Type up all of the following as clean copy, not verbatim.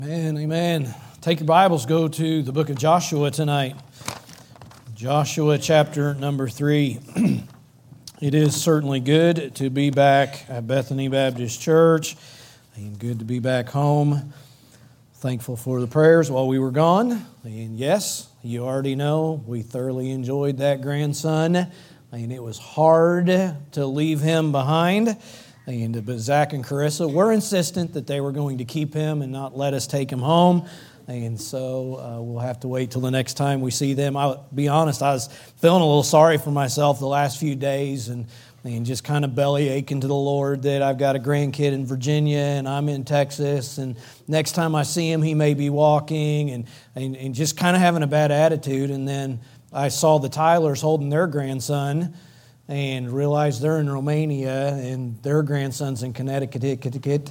Amen, amen. Take your Bibles, go to the book of Joshua tonight. Joshua chapter number 3. It is certainly good to be back at Bethany Baptist Church, and good to be back home. Thankful for the prayers while we were gone. And yes, you already know, we thoroughly enjoyed that grandson, and it was hard to leave him behind. But Zach and Carissa were insistent that they were going to keep him and not let us take him home. And so we'll have to wait till the next time we see them. I'll be honest, I was feeling a little sorry for myself the last few days and just kind of belly aching to the Lord that I've got a grandkid in Virginia and I'm in Texas. And next time I see him, he may be walking and just kind of having a bad attitude. And then I saw the Tylers holding their grandson and realized they're in Romania and their grandson's in Connecticut.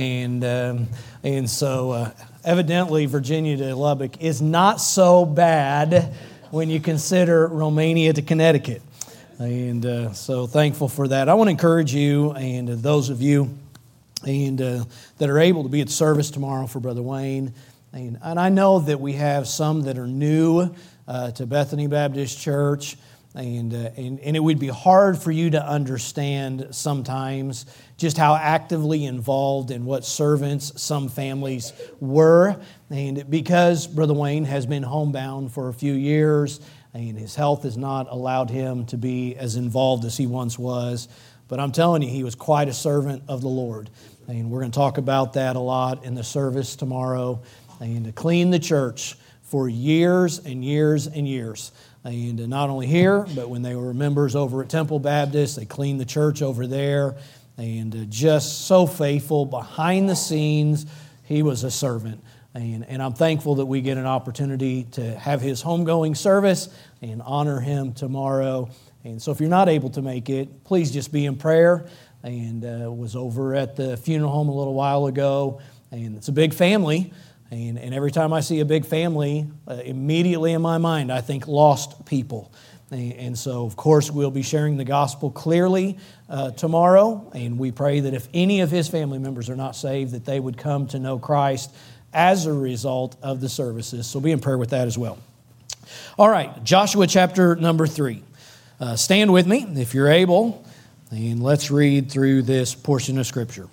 And so evidently Virginia to Lubbock is not so bad when you consider Romania to Connecticut. And so thankful for that. I want to encourage you and those of you that are able to be at service tomorrow for Brother Wayne. And I know that we have some that are new to Bethany Baptist Church. And it would be hard for you to understand sometimes just how actively involved in what servants some families were. And because Brother Wayne has been homebound for a few years, and his health has not allowed him to be as involved as he once was. But I'm telling you, he was quite a servant of the Lord. And we're going to talk about that a lot in the service tomorrow. And to clean the church for years and years and years. And not only here, but when they were members over at Temple Baptist, they cleaned the church over there. And just so faithful behind the scenes, he was a servant. And I'm thankful that we get an opportunity to have his homegoing service and honor him tomorrow. And so if you're not able to make it, please just be in prayer. And was over at the funeral home a little while ago. And it's a big family. And every time I see a big family, immediately in my mind, I think lost people. And so, of course, we'll be sharing the gospel clearly tomorrow. And we pray that if any of his family members are not saved, that they would come to know Christ as a result of the services. So be in prayer with that as well. All right, Joshua chapter number 3. Stand with me if you're able, and let's read through this portion of Scripture.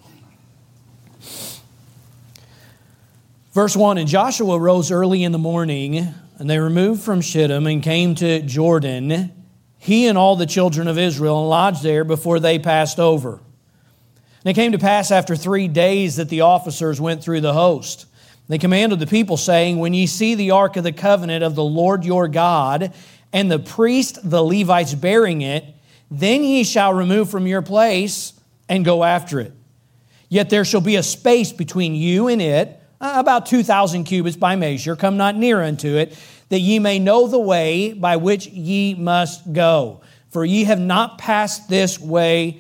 Verse 1, And Joshua rose early in the morning, and they removed from Shittim and came to Jordan, he and all the children of Israel, and lodged there before they passed over. And it came to pass after 3 days that the officers went through the host. They commanded the people, saying, When ye see the ark of the covenant of the Lord your God, and the priest, the Levites, bearing it, then ye shall remove from your place and go after it. Yet there shall be a space between you and it, about 2,000 cubits by measure, come not near unto it, that ye may know the way by which ye must go. For ye have not passed this way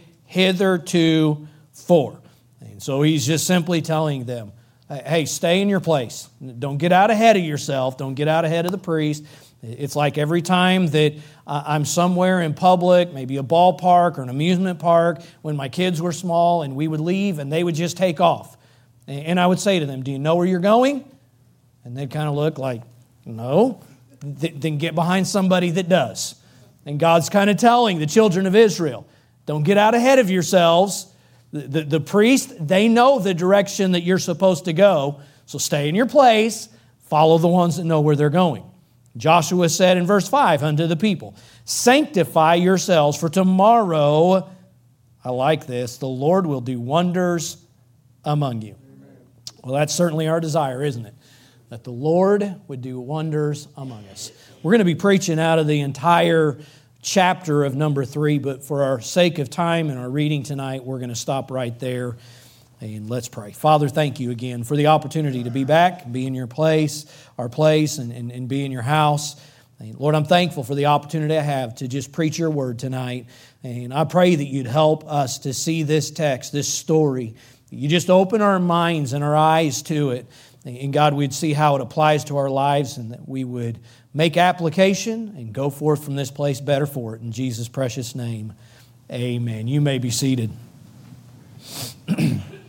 hitherto for. And so he's just simply telling them, hey, stay in your place. Don't get out ahead of yourself. Don't get out ahead of the priest. It's like every time that I'm somewhere in public, maybe a ballpark or an amusement park, when my kids were small and we would leave and they would just take off. And I would say to them, do you know where you're going? And they'd kind of look like, no. Then get behind somebody that does. And God's kind of telling the children of Israel, don't get out ahead of yourselves. The priest, they know the direction that you're supposed to go. So stay in your place. Follow the ones that know where they're going. Joshua said in verse 5 unto the people, Sanctify yourselves, for tomorrow, I like this, the Lord will do wonders among you. Well, that's certainly our desire, isn't it? That the Lord would do wonders among us. We're going to be preaching out of the entire chapter of number 3, but for our sake of time and our reading tonight, we're going to stop right there and let's pray. Father, thank you again for the opportunity to be back, be in your place, our place, and be in your house. And Lord, I'm thankful for the opportunity I have to just preach your word tonight. And I pray that you'd help us to see this text, this story. You just open our minds and our eyes to it. And God, we'd see how it applies to our lives and that we would make application and go forth from this place better for it. In Jesus' precious name, amen. You may be seated.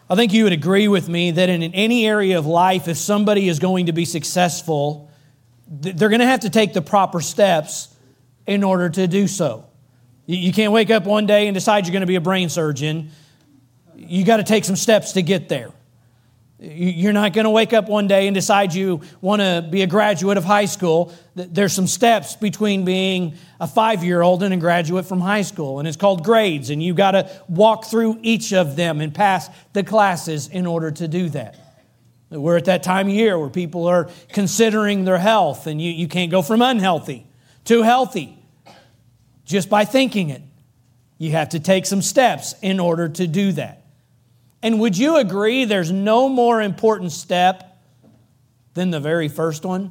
I think you would agree with me that in any area of life, if somebody is going to be successful, they're going to have to take the proper steps in order to do so. You can't wake up one day and decide you're going to be a brain surgeon. You got to take some steps to get there. You're not going to wake up one day and decide you want to be a graduate of high school. There's some steps between being a 5-year-old and a graduate from high school, and it's called grades, and you've got to walk through each of them and pass the classes in order to do that. We're at that time of year where people are considering their health, and you can't go from unhealthy to healthy just by thinking it. You have to take some steps in order to do that. And would you agree there's no more important step than the very first one?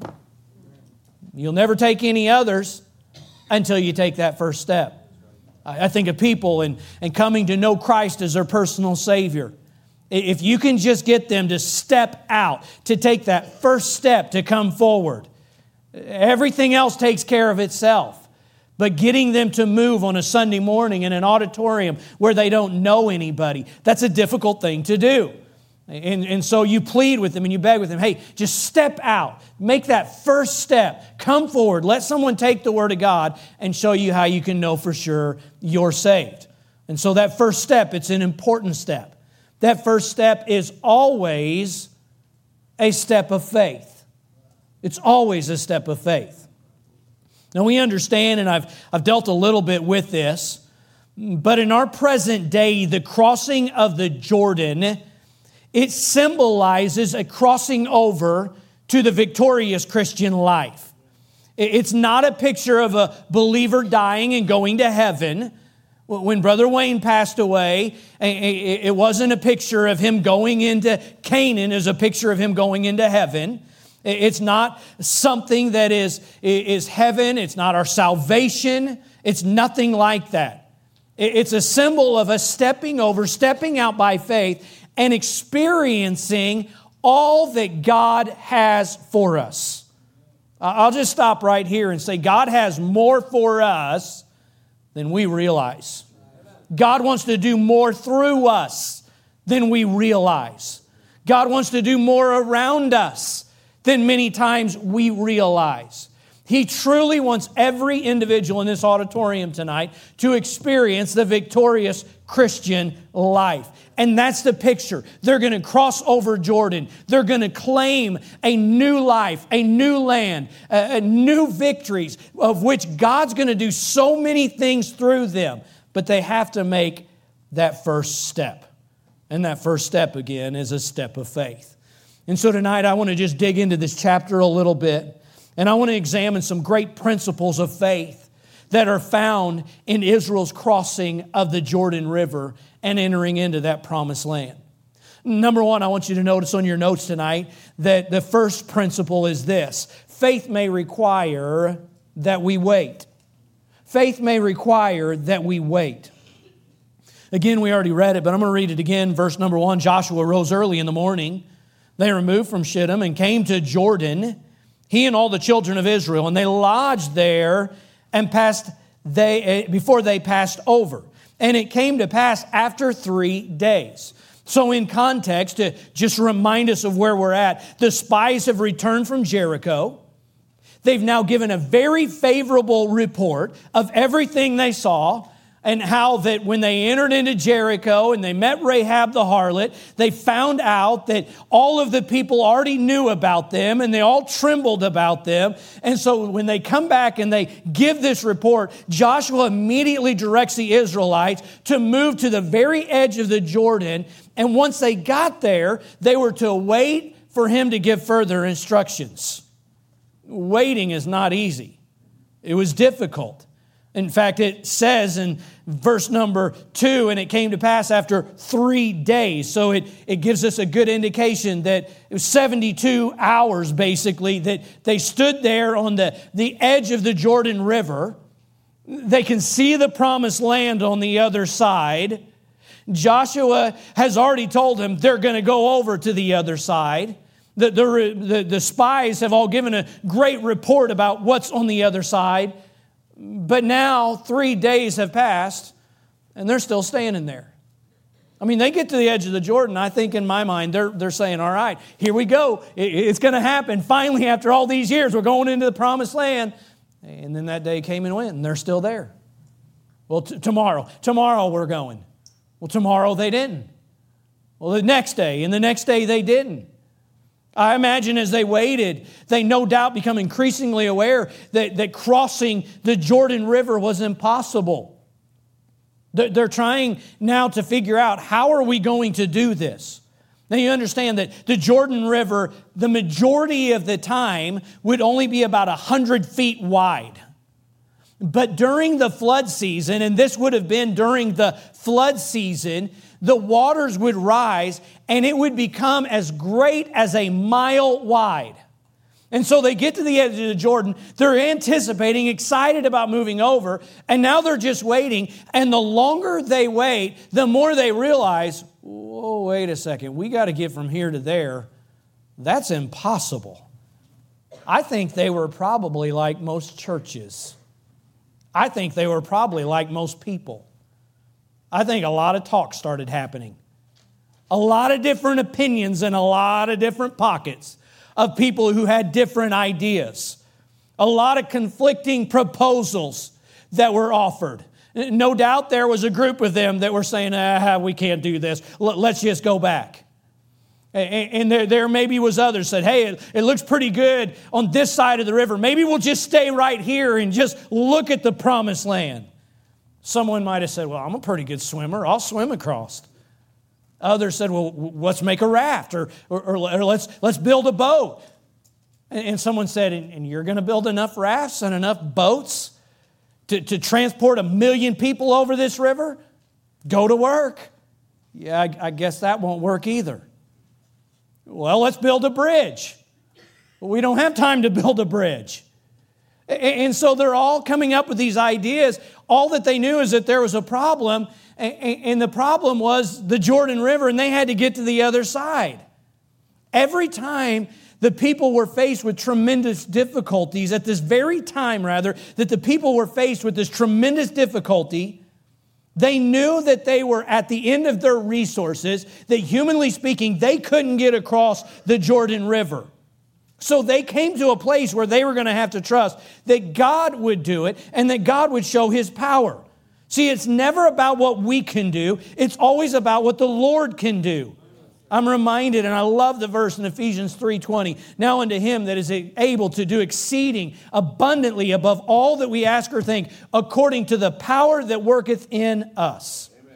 You'll never take any others until you take that first step. I think of people and coming to know Christ as their personal Savior. If you can just get them to step out, to take that first step to come forward, everything else takes care of itself. But getting them to move on a Sunday morning in an auditorium where they don't know anybody, that's a difficult thing to do. And so you plead with them and you beg with them, hey, just step out. Make that first step. Come forward. Let someone take the Word of God and show you how you can know for sure you're saved. And so that first step, it's an important step. That first step is always a step of faith. It's always a step of faith. Now we understand, and I've dealt a little bit with this, but in our present day, the crossing of the Jordan, it symbolizes a crossing over to the victorious Christian life. It's not a picture of a believer dying and going to heaven. When Brother Wayne passed away, it wasn't a picture of him going into Canaan, as a picture of him going into heaven. It's not something that is heaven. It's not our salvation. It's nothing like that. It's a symbol of us stepping over, stepping out by faith, and experiencing all that God has for us. I'll just stop right here and say God has more for us than we realize. God wants to do more through us than we realize. God wants to do more around us than many times we realize. He truly wants every individual in this auditorium tonight to experience the victorious Christian life. And that's the picture. They're going to cross over Jordan. They're going to claim a new life, a new land, new victories of which God's going to do so many things through them. But they have to make that first step. And that first step, again, is a step of faith. And so tonight I want to just dig into this chapter a little bit, and I want to examine some great principles of faith that are found in Israel's crossing of the Jordan River and entering into that promised land. Number one, I want you to notice on your notes tonight that the first principle is this: faith may require that we wait. Faith may require that we wait. Again, we already read it, but I'm going to read it again. Verse number 1, Joshua rose early in the morning. They removed from Shittim and came to Jordan, he and all the children of Israel, and they lodged there and before they passed over. And it came to pass after 3 days. So in context, to just remind us of where we're at, the spies have returned from Jericho. They've now given a very favorable report of everything they saw, and how that when they entered into Jericho and they met Rahab the harlot, they found out that all of the people already knew about them and they all trembled about them. And so when they come back and they give this report, Joshua immediately directs the Israelites to move to the very edge of the Jordan. And once they got there, they were to wait for him to give further instructions. Waiting is not easy. It was difficult. In fact, it says in verse number 2, and it came to pass after 3 days. So it gives us a good indication that it was 72 hours, basically, that they stood there on the edge of the Jordan River. They can see the promised land on the other side. Joshua has already told them they're going to go over to the other side. The spies have all given a great report about what's on the other side. But now 3 days have passed, and they're still standing there. I mean, they get to the edge of the Jordan. I think in my mind, they're saying, all right, here we go. It's going to happen. Finally, after all these years, we're going into the promised land. And then that day came and went, and they're still there. Well, tomorrow we're going. Well, tomorrow they didn't. Well, the next day, and the next day they didn't. I imagine as they waited, they no doubt become increasingly aware that crossing the Jordan River was impossible. They're trying now to figure out, how are we going to do this? Now you understand that the Jordan River, the majority of the time, would only be about 100 feet wide. But during the flood season, and this would have been during the flood season, the waters would rise and it would become as great as a mile wide. And so they get to the edge of the Jordan, they're anticipating, excited about moving over, and now they're just waiting. And the longer they wait, the more they realize, whoa, wait a second, we got to get from here to there. That's impossible. I think they were probably like most churches. I think they were probably like most people. I think a lot of talk started happening. A lot of different opinions in a lot of different pockets of people who had different ideas. A lot of conflicting proposals that were offered. No doubt there was a group of them that were saying, we can't do this. Let's just go back. And there maybe was others said, hey, it looks pretty good on this side of the river. Maybe we'll just stay right here and just look at the promised land. Someone might have said, well, I'm a pretty good swimmer. I'll swim across. Others said, well, let's make a raft or let's build a boat. And someone said, and you're going to build enough rafts and enough boats to transport 1 million people over this river? Go to work. Yeah, I guess that won't work either. Well, let's build a bridge. We don't have time to build a bridge. And so they're all coming up with these ideas. All that they knew is that there was a problem, and the problem was the Jordan River, and they had to get to the other side. Every time the people were faced with tremendous difficulties, at this very time, rather, that the people were faced with this tremendous difficulty, they knew that they were at the end of their resources, that humanly speaking, they couldn't get across the Jordan River. So they came to a place where they were going to have to trust that God would do it and that God would show His power. See, it's never about what we can do. It's always about what the Lord can do. I'm reminded, and I love the verse in Ephesians 3:20. Now unto Him that is able to do exceeding abundantly above all that we ask or think, according to the power that worketh in us. Amen.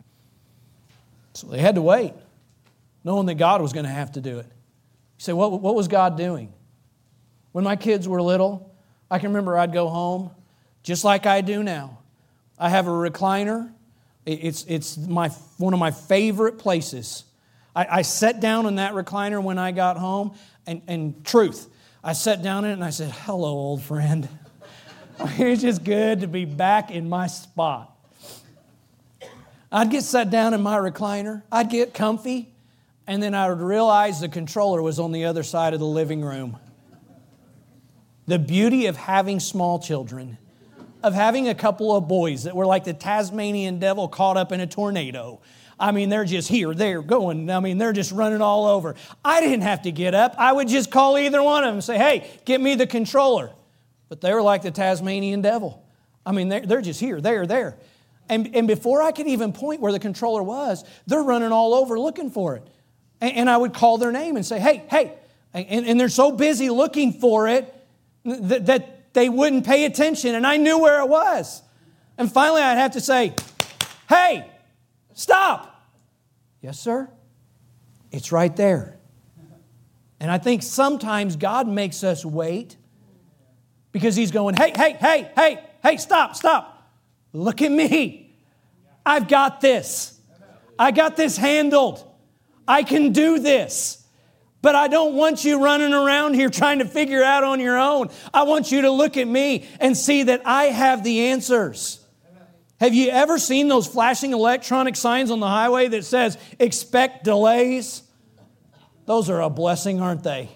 So they had to wait, knowing that God was going to have to do it. You say, what was God doing? When my kids were little, I can remember I'd go home, just like I do now. I have a recliner. It's one of my favorite places. I sat down in that recliner when I got home, and truth, I sat down in it and I said, hello, old friend. It's just good to be back in my spot. I'd get sat down in my recliner. I'd get comfy. And then I would realize the controller was on the other side of the living room. The beauty of having small children, of having a couple of boys that were like the Tasmanian devil caught up in a tornado. I mean, they're just here, there, going. I mean, they're just running all over. I didn't have to get up. I would just call either one of them and say, hey, get me the controller. But they were like the Tasmanian devil. I mean, they're just here, there. And before I could even point where the controller was, they're running all over looking for it. And I would call their name and say, hey. And they're so busy looking for it that they wouldn't pay attention. And I knew where it was. And finally I'd have to say, hey, stop. Yes, sir. It's right there. And I think sometimes God makes us wait because He's going, hey, stop. Look at me. I've got this. I got this handled. I can do this, but I don't want you running around here trying to figure it out on your own. I want you to look at me and see that I have the answers. Have you ever seen those flashing electronic signs on the highway that says, expect delays? Those are a blessing, aren't they?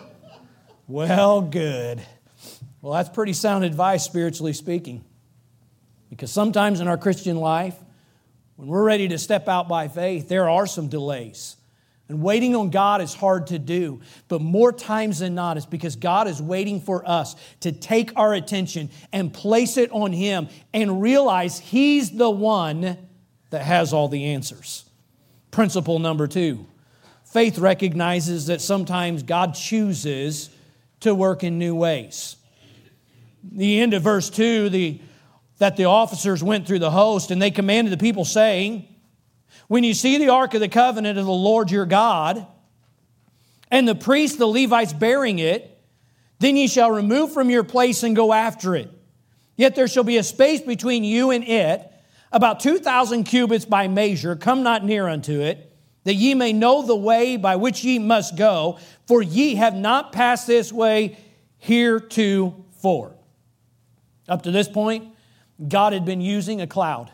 Well, good. Well, that's pretty sound advice, spiritually speaking. Because sometimes in our Christian life, When we're ready to step out by faith, there are some delays. And waiting on God is hard to do. But more times than not, it's because God is waiting for us to take our attention and place it on Him and realize He's the one that has all the answers. Principle number 2. Faith recognizes that sometimes God chooses to work in new ways. The end of verse 2, that the officers went through the host and they commanded the people saying, when you see the ark of the covenant of the Lord your God, and the priests, the Levites, bearing it, then ye shall remove from your place and go after it. Yet there shall be a space between you and it, about 2,000 cubits by measure. Come not near unto it, that ye may know the way by which ye must go, for ye have not passed this way heretofore. Up to this point, God had been using a cloud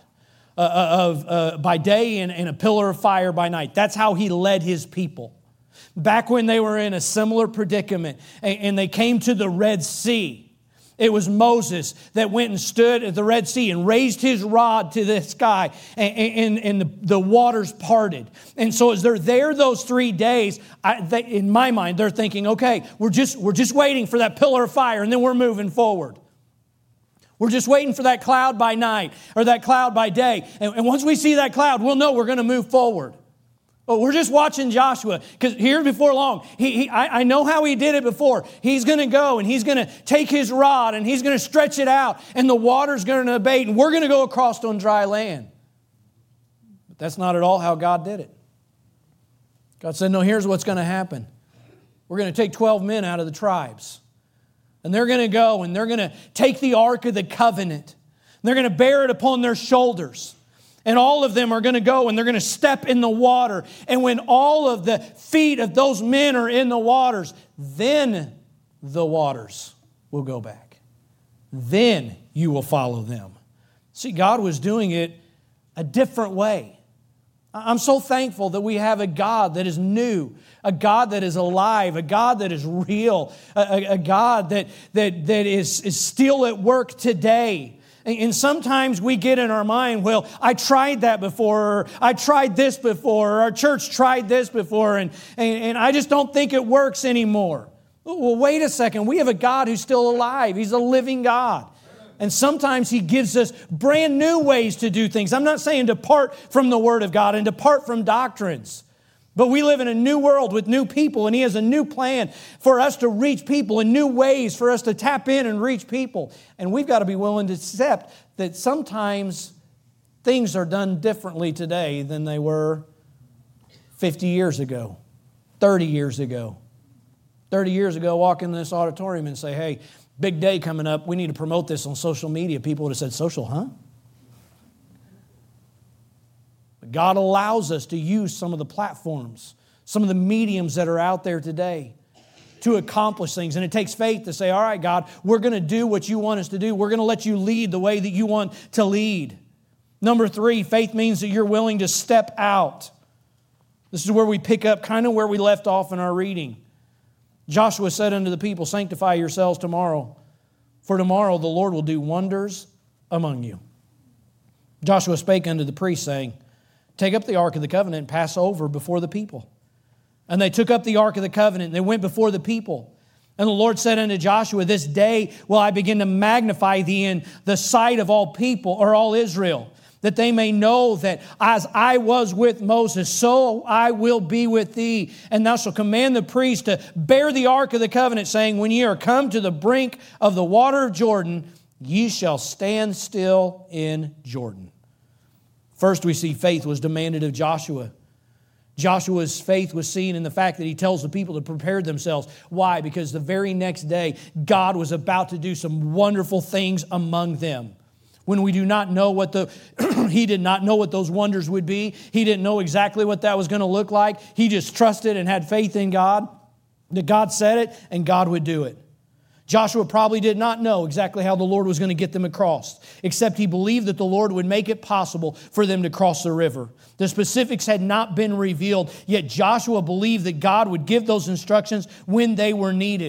by day and a pillar of fire by night. That's how He led His people. Back when they were in a similar predicament and they came to the Red Sea, it was Moses that went and stood at the Red Sea and raised his rod to the sky and the waters parted. And so as they're there those 3 days, in my mind, they're thinking, okay, we're just waiting for that pillar of fire and then we're moving forward. We're just waiting for that cloud by night or that cloud by day. And once we see that cloud, we'll know we're going to move forward. But we're just watching Joshua because here before long, I know how he did it before. He's going to go and he's going to take his rod and he's going to stretch it out and the water's going to abate and we're going to go across on dry land. But that's not at all how God did it. God said, no, here's what's going to happen. We're going to take 12 men out of the tribes. And they're going to go and they're going to take the Ark of the Covenant. And they're going to bear it upon their shoulders. And all of them are going to go and they're going to step in the water. And when all of the feet of those men are in the waters, then the waters will go back. Then you will follow them. See, God was doing it a different way. I'm so thankful that we have a God that is new, a God that is alive, a God that is real, a God that is still at work today. And sometimes we get in our mind, well, I tried that before, or I tried this before, or our church tried this before, and I just don't think it works anymore. Well, wait a second. We have a God who's still alive. He's a living God. And sometimes He gives us brand new ways to do things. I'm not saying depart from the Word of God and depart from doctrines. But we live in a new world with new people, and He has a new plan for us to reach people and new ways for us to tap in and reach people. And we've got to be willing to accept that sometimes things are done differently today than they were 50 years ago, 30 years ago. 30 years ago, walk in this auditorium and say, hey, big day coming up, we need to promote this on social media. People would have said, social, huh? But God allows us to use some of the platforms, some of the mediums that are out there today to accomplish things. And it takes faith to say, all right, God, we're going to do what you want us to do. We're going to let you lead the way that you want to lead. Number 3, faith means that you're willing to step out. This is where we pick up kind of where we left off in our reading. Joshua said unto the people, sanctify yourselves tomorrow, for tomorrow the Lord will do wonders among you. Joshua spake unto the priests, saying, take up the ark of the covenant and pass over before the people. And they took up the ark of the covenant, and they went before the people. And the Lord said unto Joshua, this day will I begin to magnify thee in the sight of all people, or all Israel, that they may know that as I was with Moses, so I will be with thee. And thou shalt command the priests to bear the ark of the covenant, saying, when ye are come to the brink of the water of Jordan, ye shall stand still in Jordan. First, we see faith was demanded of Joshua. Joshua's faith was seen in the fact that he tells the people to prepare themselves. Why? Because the very next day, God was about to do some wonderful things among them. When we do not know what he did not know what those wonders would be. He didn't know exactly what that was going to look like. He just trusted and had faith in God, that God said it and God would do it. Joshua probably did not know exactly how the Lord was going to get them across, except he believed that the Lord would make it possible for them to cross the river. The specifics had not been revealed, yet Joshua believed that God would give those instructions when they were needed.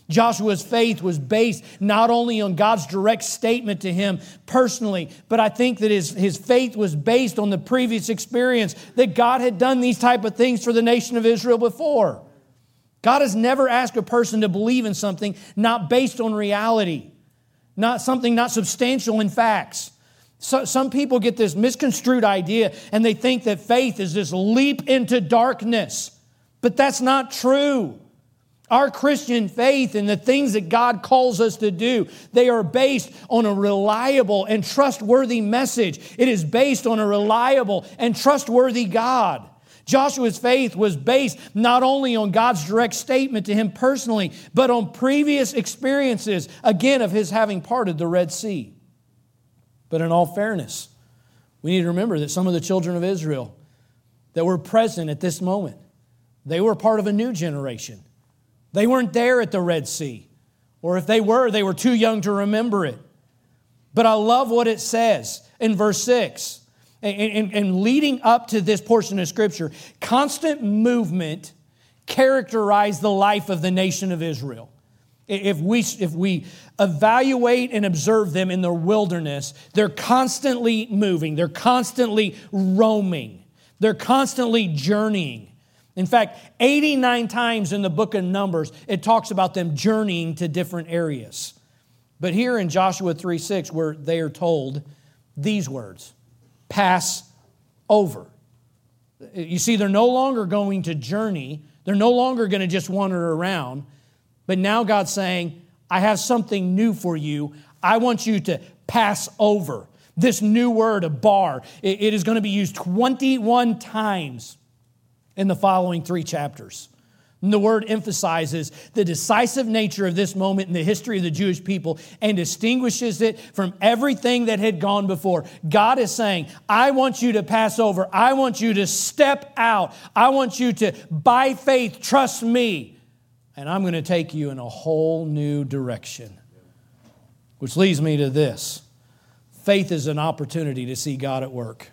Joshua's faith was based not only on God's direct statement to him personally, but I think that his faith was based on the previous experience that God had done these type of things for the nation of Israel before. God has never asked a person to believe in something not based on reality, not substantial in facts. So, some people get this misconstrued idea and they think that faith is this leap into darkness. But that's not true. Our Christian faith and the things that God calls us to do, they are based on a reliable and trustworthy message. It is based on a reliable and trustworthy God. Joshua's faith was based not only on God's direct statement to him personally, but on previous experiences, again, of his having parted the Red Sea. But in all fairness, we need to remember that some of the children of Israel that were present at this moment, they were part of a new generation. They weren't there at the Red Sea. Or if they were too young to remember it. But I love what it says in verse 6. And leading up to this portion of Scripture, constant movement characterized the life of the nation of Israel. If we evaluate and observe them in the wilderness, they're constantly moving. They're constantly roaming. They're constantly journeying. In fact, 89 times in the book of Numbers, it talks about them journeying to different areas. But here in Joshua 3:6, where they are told these words, pass over. You see, they're no longer going to journey. They're no longer going to just wander around. But now God's saying, I have something new for you. I want you to pass over. This new word, a bar, it is going to be used 21 times in the following 3 chapters. And the word emphasizes the decisive nature of this moment in the history of the Jewish people and distinguishes it from everything that had gone before. God is saying, I want you to pass over. I want you to step out. I want you to, by faith, trust me. And I'm going to take you in a whole new direction. Which leads me to this. Faith is an opportunity to see God at work.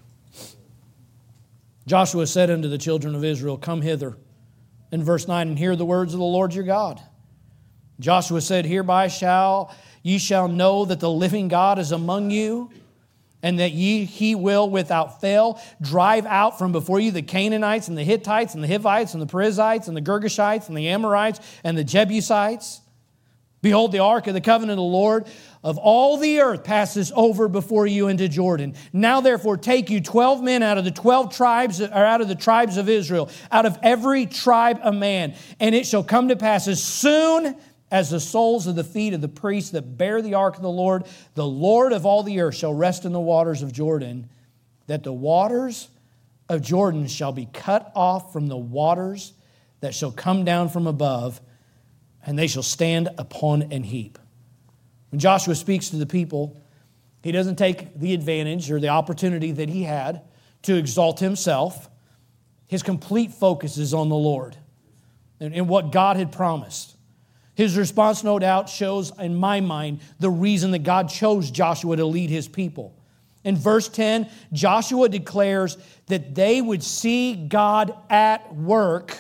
Joshua said unto the children of Israel, come hither. In verse 9, and hear the words of the Lord your God. Joshua said, hereby ye shall know that the living God is among you, and that he will without fail drive out from before you the Canaanites and the Hittites and the Hivites and the Perizzites and the Girgashites and the Amorites and the Jebusites. Behold, the ark of the covenant of the Lord of all the earth passes over before you into Jordan. Now therefore take you 12 men out of the 12 tribes, or out of the tribes of Israel, out of every tribe a man. And it shall come to pass as soon as the soles of the feet of the priests that bear the ark of the Lord of all the earth shall rest in the waters of Jordan, that the waters of Jordan shall be cut off from the waters that shall come down from above, and they shall stand upon an heap. When Joshua speaks to the people, he doesn't take the advantage or the opportunity that he had to exalt himself. His complete focus is on the Lord and what God had promised. His response, no doubt, shows, in my mind, the reason that God chose Joshua to lead his people. In verse 10, Joshua declares that they would see God at work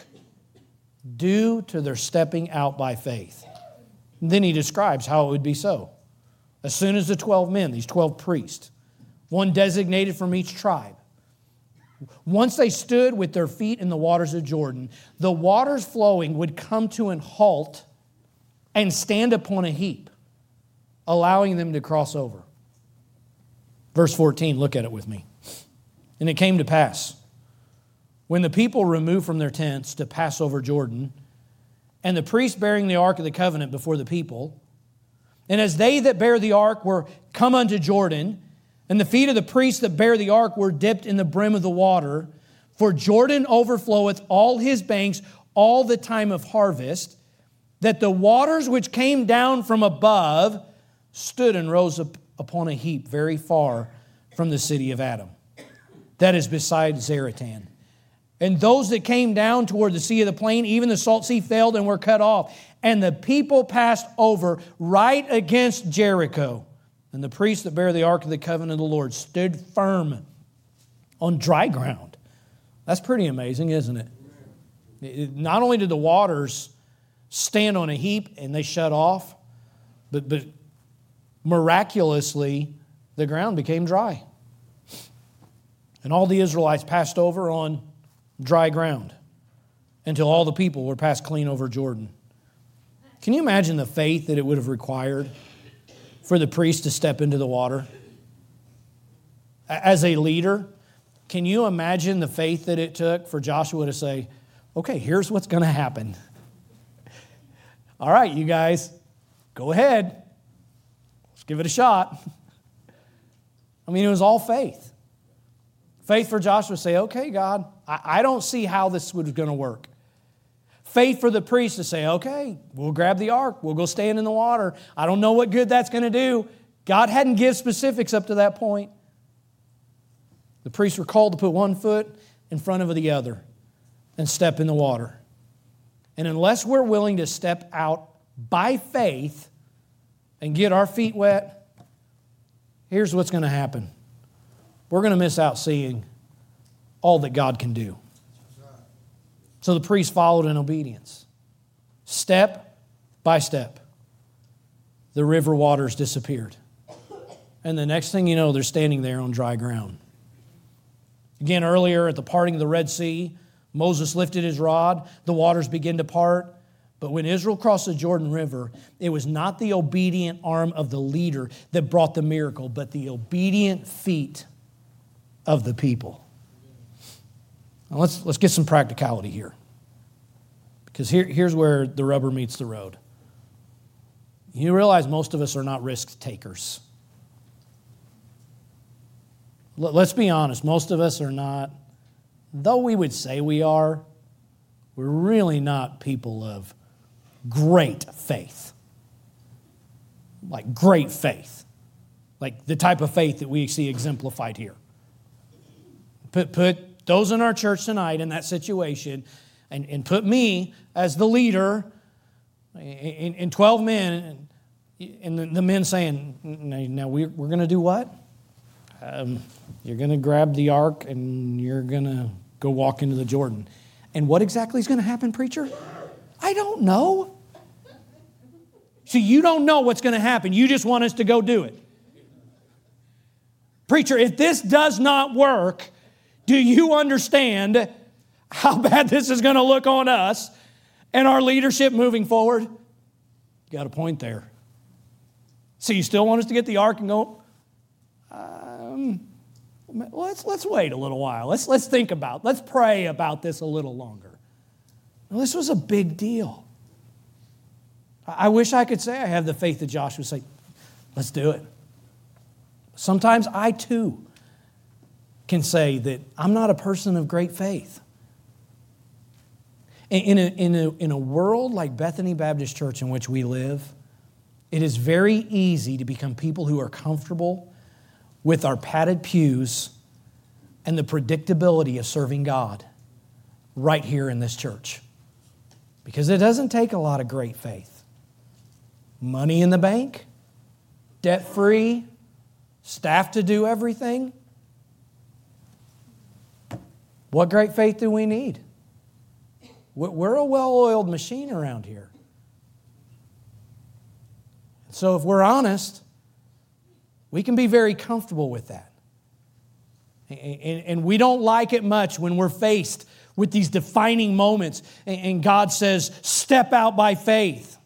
due to their stepping out by faith. And then he describes how it would be so. As soon as the 12 men, these 12 priests, one designated from each tribe, once they stood with their feet in the waters of Jordan, the waters flowing would come to an halt and stand upon a heap, allowing them to cross over. Verse 14, look at it with me. And it came to pass, when the people removed from their tents to pass over Jordan, and the priest bearing the ark of the covenant before the people, and as they that bear the ark were come unto Jordan, and the feet of the priests that bear the ark were dipped in the brim of the water, for Jordan overfloweth all his banks all the time of harvest, that the waters which came down from above stood and rose up upon a heap very far from the city of Adam, that is beside Zaratan. And those that came down toward the sea of the plain, even the salt sea, failed and were cut off. And the people passed over right against Jericho. And the priests that bear the ark of the covenant of the Lord stood firm on dry ground. That's pretty amazing, isn't it? Not only did the waters stand on a heap and they shut off. But miraculously, the ground became dry. And all the Israelites passed over on dry ground until all the people were passed clean over Jordan. Can you imagine the faith that it would have required for the priest to step into the water? As a leader, can you imagine the faith that it took for Joshua to say, okay, here's what's going to happen. All right, you guys, go ahead. Let's give it a shot. I mean, it was all faith. Faith for Joshua to say, okay, God, I don't see how this was going to work. Faith for the priest to say, okay, we'll grab the ark. We'll go stand in the water. I don't know what good that's going to do. God hadn't given specifics up to that point. The priests were called to put one foot in front of the other and step in the water. And unless we're willing to step out by faith and get our feet wet, here's what's going to happen. We're going to miss out seeing all that God can do. So the priest followed in obedience. Step by step, the river waters disappeared. And the next thing you know, they're standing there on dry ground. Again, earlier at the parting of the Red Sea, Moses lifted his rod, the waters began to part. But when Israel crossed the Jordan River, it was not the obedient arm of the leader that brought the miracle, but the obedient feet of the people. Now let's get some practicality here. Because here's where the rubber meets the road. You realize most of us are not risk takers. Let's be honest, most of us are not, though we would say we are, we're really not people of great faith. Like great faith. Like the type of faith that we see exemplified here. Put those in our church tonight in that situation and put me as the leader in 12 men and the men saying, now we're going to do what? You're going to grab the ark and you're going to go walk into the Jordan. And what exactly is going to happen, preacher? I don't know. See, you don't know what's going to happen. You just want us to go do it. Preacher, if this does not work, do you understand how bad this is going to look on us and our leadership moving forward? You got a point there. So you still want us to get the ark and go, let's wait a little while. Let's think about, let's pray about this a little longer. Now, this was a big deal. I wish I could say I have the faith that Joshua would say, let's do it. Sometimes I too can say that I'm not a person of great faith. In a world like Bethany Baptist Church in which we live, it is very easy to become people who are comfortable with our padded pews and the predictability of serving God right here in this church. Because it doesn't take a lot of great faith. Money in the bank, debt-free, staff to do everything. What great faith do we need? We're a well-oiled machine around here. So if we're honest, we can be very comfortable with that. And we don't like it much when we're faced with these defining moments and God says, step out by faith.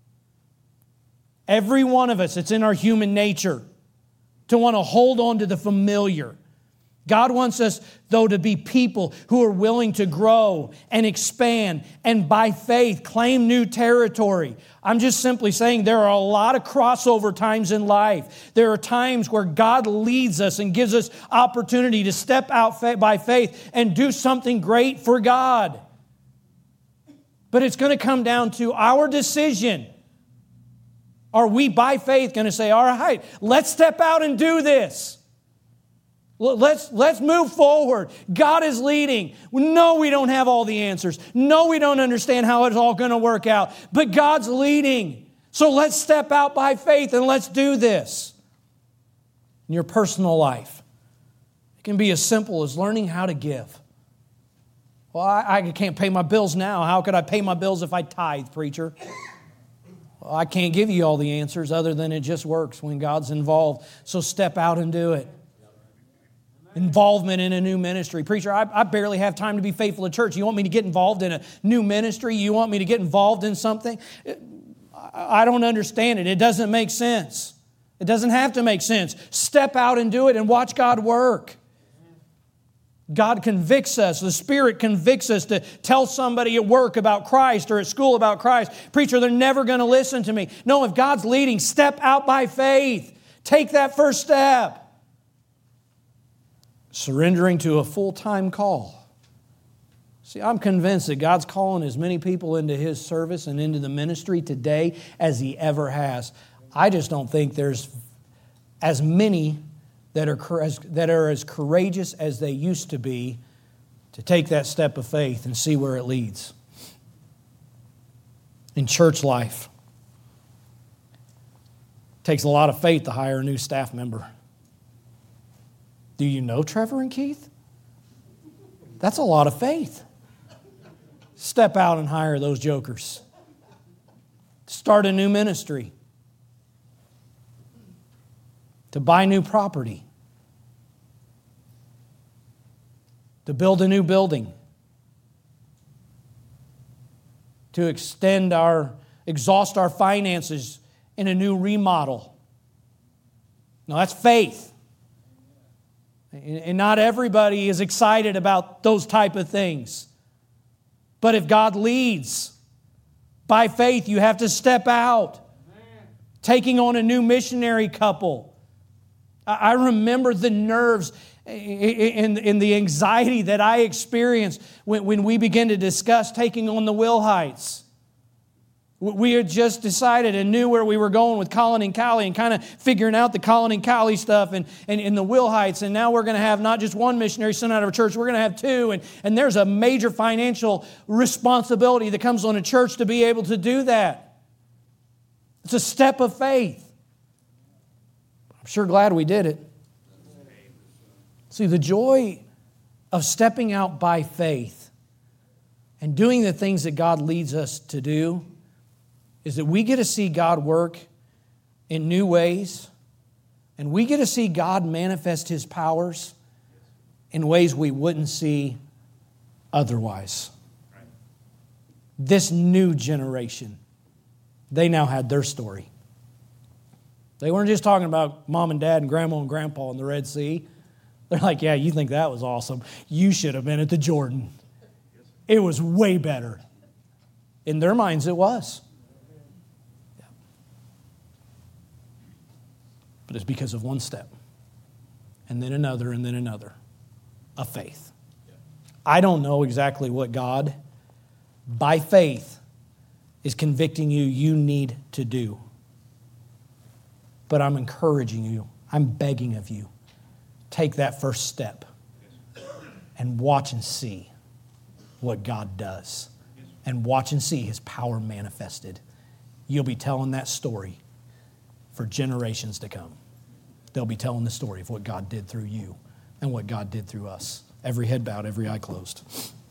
Every one of us, it's in our human nature to want to hold on to the familiar. God wants us, though, to be people who are willing to grow and expand and by faith claim new territory. I'm just simply saying there are a lot of crossover times in life. There are times where God leads us and gives us opportunity to step out by faith and do something great for God. But it's going to come down to our decision. Are we by faith going to say, all right, let's step out and do this? Let's move forward. God is leading. No, we don't have all the answers. No, we don't understand how it's all going to work out. But God's leading. So let's step out by faith and let's do this. In your personal life, it can be as simple as learning how to give. Well, I can't pay my bills now. How could I pay my bills if I tithe, preacher? Well, I can't give you all the answers other than it just works when God's involved. So step out and do it. Involvement in a new ministry. Preacher, I barely have time to be faithful to church. You want me to get involved in a new ministry? You want me to get involved in something? I don't understand it. It doesn't make sense. It doesn't have to make sense. Step out and do it and watch God work. God convicts us. The Spirit convicts us to tell somebody at work about Christ or at school about Christ. Preacher, they're never going to listen to me. No, if God's leading, step out by faith. Take that first step. Surrendering to a full-time call. See, I'm convinced that God's calling as many people into His service and into the ministry today as He ever has. I just don't think there's as many that are as courageous as they used to be to take that step of faith and see where it leads. In church life, it takes a lot of faith to hire a new staff member. Do you know Trevor and Keith? That's a lot of faith. Step out and hire those jokers. Start a new ministry. To buy new property. To build a new building. To exhaust our finances in a new remodel. Now that's faith. And not everybody is excited about those type of things. But if God leads, by faith, you have to step out. Amen. Taking on a new missionary couple. I remember the nerves and the anxiety that I experienced when we began to discuss taking on the Wilhites. We had just decided and knew where we were going with Colin and Callie and kind of figuring out the Colin and Callie stuff and the Wilhites. And now we're going to have not just one missionary sent out of a church, we're going to have two. And there's a major financial responsibility that comes on a church to be able to do that. It's a step of faith. I'm sure glad we did it. See, the joy of stepping out by faith and doing the things that God leads us to do is that we get to see God work in new ways, and we get to see God manifest His powers in ways we wouldn't see otherwise. Right. This new generation, they now had their story. They weren't just talking about mom and dad and grandma and grandpa in the Red Sea. They're like, yeah, you think that was awesome. You should have been at the Jordan. It was way better. In their minds, it was. But it's because of one step, and then another, and then another, of faith. I don't know exactly what God, by faith, is convicting you need to do. But I'm encouraging you, I'm begging of you, take that first step and watch and see what God does. And watch and see His power manifested. You'll be telling that story for generations to come. They'll be telling the story of what God did through you and what God did through us. Every head bowed, every eye closed.